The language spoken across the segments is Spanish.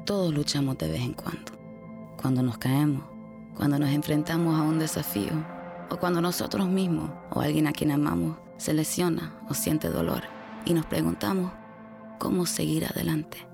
Todos luchamos de vez en cuando. Cuando nos caemos, cuando nos enfrentamos a un desafío, o cuando nosotros mismos o alguien a quien amamos se lesiona o siente dolor y nos preguntamos cómo seguir adelante.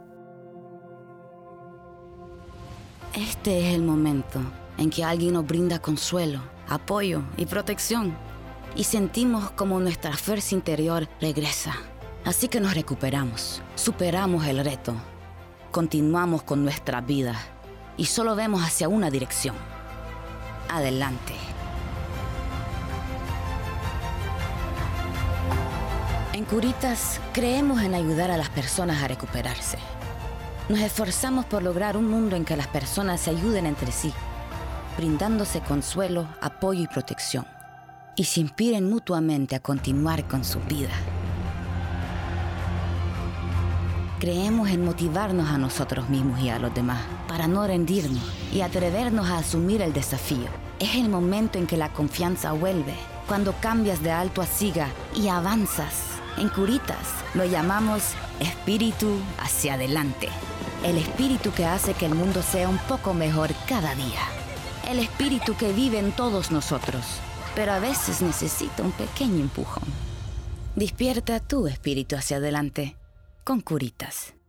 Este es el momento en que alguien nos brinda consuelo, apoyo y protección y sentimos como nuestra fuerza interior regresa. Así que nos recuperamos, superamos el reto, continuamos con nuestra vida y solo vemos hacia una dirección: adelante. En Curitas creemos en ayudar a las personas a recuperarse. Nos esforzamos por lograr un mundo en que las personas se ayuden entre sí, brindándose consuelo, apoyo y protección, y se inspiren mutuamente a continuar con su vida. Creemos en motivarnos a nosotros mismos y a los demás para no rendirnos y atrevernos a asumir el desafío. Es el momento en que la confianza vuelve, cuando cambias de alto a siga y avanzas. En Curitas lo llamamos espíritu hacia adelante. El espíritu que hace que el mundo sea un poco mejor cada día. El espíritu que vive en todos nosotros, pero a veces necesita un pequeño empujón. Despierta tu espíritu hacia adelante con Curitas.